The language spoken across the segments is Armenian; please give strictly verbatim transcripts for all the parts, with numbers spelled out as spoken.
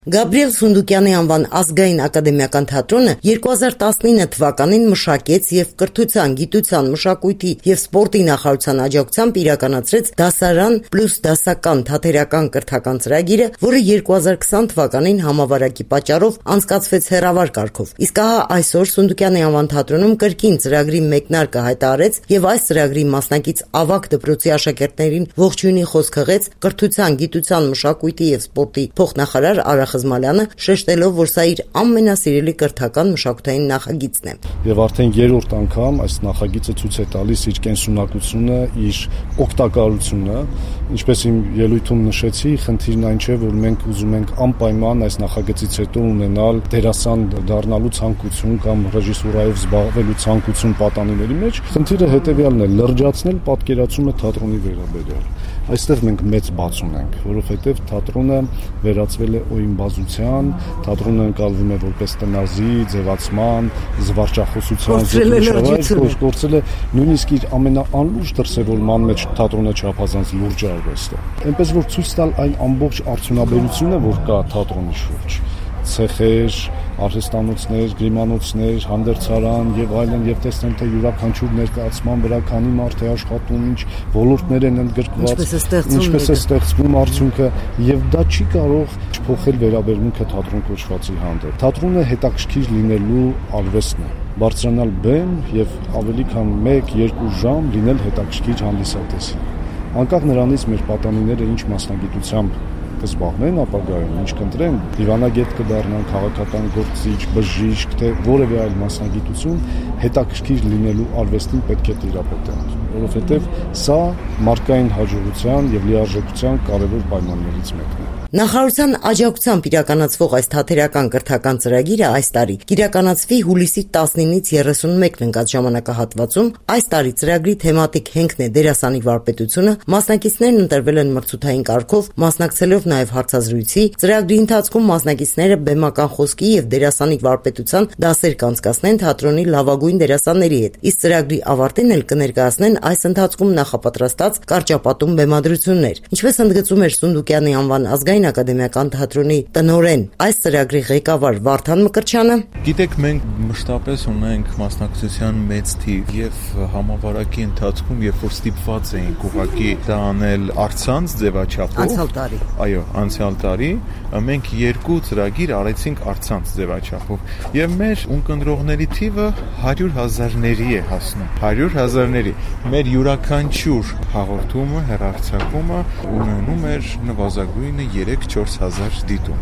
Գաբրիել Սունդուկյանի անվան ազգային ակադեմիական թատրոնը երկու հազար տասնինը թվականին մշակեց եւ կրթության, գիտության, մշակույթի եւ սպորտի նախարարության աջակցությամբ իրականացրեց դասարան պլյուս դասական թատերական կրթական ծրագիրը, որը երկու հազար քսան թվականին համավարակի պատճառով անցկացվեց հեռավար կարգով։ Իսկ ահա այսօր Սունդուկյանի անվան թատրոնում կրկին ծրագրի մեկնարկը հայտարարեց եւ այս ծրագրի մասնակից ավագ դպրոցի աշակերտներին ողջույնի խոսք հղեց կրթության, գիտության, մշակույթի եւ սպորտի փոխնախարար Արա Խզմալյանը, շեշտելով, որ սա իր ամենասիրելի կրթական մշակութային նախագիծն է։ Եվ արդեն երրորդ անգամ այս նախագիծը ցույց է տալիս իր կենսունակությունը, իր օգտակարությունը, ինչպես իմ ելույթում նշեցի, խնդիրն այն չէ, որ մենք ուզում ենք անպայման այս նախագծից հետո ունենալ դերասան դառնալու ցանկություն կամ ռեժիսուրայով զբաղվելու ցանկություն պատանիների մեջ։ Խնդիրը հետեւյալն է՝ լրջացնել պատկերացումը թատրոնի վերաբերյալ։ Այստեղ մենք մեծ բաց ունենք, որովհետև թատրոնը վերածվել է օիմբազության, թատրոնը ընկալվում է որպես տնազի, ձևացման, զվարճախոսության, գործել է նույնիսկ իր ամենաանլուրջ դրսևորման մեջ թատրոնը չափազանց լուրջ արվեստ է։ Այնպես որ ցույց տալ այն ամբողջ արդյունաբերությունը, որ կա թատրոնի շուրջ, ցեխեր, արհեստանոցներ, գրիմանոցներ, հանդերձարան եւ այլն, եւ տեսնել թե յուրաքանչյուր ներկայացման վրա քանի մարդ է աշխատում, ինչ ոլորտներ են ընդգրկված, ինչպես է ստեղծվում արդյունքը, եւ դա չի կարող փոխել վերաբերմունքը թատրոն կոչվածի հանդեպ։ Թատրոնը հետաքրքիր լինելու արվեստն է, բարձրանալ բեմ եւ ավելի քան մեկ-երկու ժամ լինել հետաքրքիր հանդիսատեսի։ Անկախ նրանից մեր պատանիները ինչ մասնագիտությամբ կզբաղվեն ապագայում, ինչ կընտրեն, դիվանագետ կդառնան, քաղաքական գործիչ, բժիշկ, թե որևէ այլ մասնագիտություն, հետաքրքիր լինելու արվեստին պետք է տիրապետեն, որովհետև սա մարդկային հաջողության եւ լիարժեքության կարևոր պայմաններից մեկն է։ Նախարարության աջակցությամբ իրականացվող այս թատերական կրթական ծրագիրը այս տարի կիրականացվի հուլիսի տասնինից երեսունմեկն ընկած ժամանակահատվածում։ Այս տարի ծրագրի թեմատիկ հենքն է դերասանի վարպետությունը, մասնակիցներն ընտրվել են մրցութային կարգով, մասնակցելով նաև հարցազրույցի։ Ծրագրի ընթացքում մասնակիցները բեմական խոսքի եւ դերասանի վարպետության դասեր կանցկացնեն թատրոնի լավագույն դերասանների հետ, իսկ ծրագրի ավարտին էլ կներկայացնեն այս ընթացքում նախապատրաստած կարճապատում բեմադրություններ։ Ինչպես ընդգծում էր Սունդուկյանի անվան ազգային ակադեմիական թատրոնի տնօրեն, այս ծրագրի ղեկավար Վարդան Մկրտչյանը, գիտեք, մենք մշտապես ունենք մասնակցության մեծ թիվ եւ համավարակի ընթացքում, երբ որ ստիպված էինք ուղղակի դա անել առցանց ձևաչափով, անցյալ տարի, այո, անցյալ տարի մենք երկու ծրագիր արեցինք առցանց ձևաչափով եւ մեր ունկնդրողների թիվը հարյուր հազարների է հասնում, հարյուր հազարների։ Մեր յուրաքանչյուր հաղորդումը, հեռարձակումը ունենում էր նվազագույնը երեք-չորս հազար դիտում։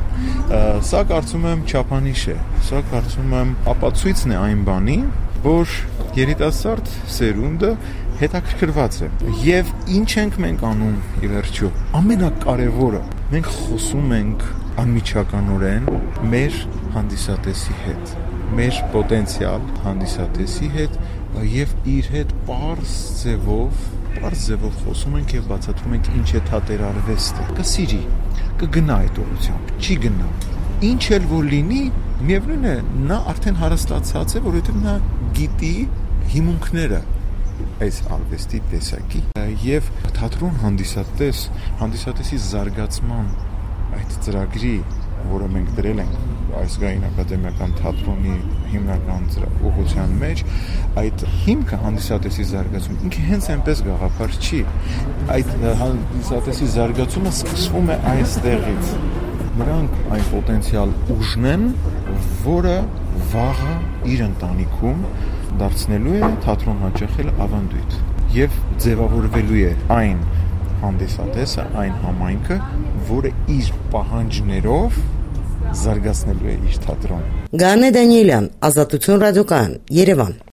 Սա կարծում եմ չափանիշ է, սա կարծում եմ ապացույցն է այն բանի, որ երիտասարդ սերունդը հետաքրքրված է։ Եվ ինչ ենք մենք անում ի վերջո։ Ամենակարևորը, մենք խոսում ենք անմիջականորեն մեր հանդիսատեսի հետ, մեր պոտենցիալ հանդիսատեսի հետ եւ իր հետ պարզ ձևով, պարզ ձևով խոսում ենք եւ բացատրում ենք ինչ է թատերարվեստը։ Կսիրի, կգնա այդ ուղղությամբ, չի գնա։ Ինչ էլ որ լինի, միևնույն է, նա արդեն հարստացած է, որովհետեւ նա գիտի հիմունքները այս արվեստի տեսակի եւ թատրոն հանդիսատես, հանդիսատեսի զարգացման այդ ծրագրի, որը մենք դրել ենք ազգային ակադեմիական թատրոնի հիմնական ուղղության մեջ, այդ հիմքը հանդիսատեսի զարգացում ինքը հենց այնպես գաղափար չի։ Այդ հանդիսատեսի զարգացումը սկսվում է այստեղից։ Նրանք այն պոտենցիալ ուժն են, որը վաղը իր ընտանիքում դարձնելու է թատրոն հաճախել ավանդույթ եւ ձևավորվելու է այն հանդիսատեսը, այն համայնքը, որը իր պահանջներով զարգացնելու է իր թատրոնը։ Գանե Դանիելյան, Ազատություն ռադիոկայան, Երևան։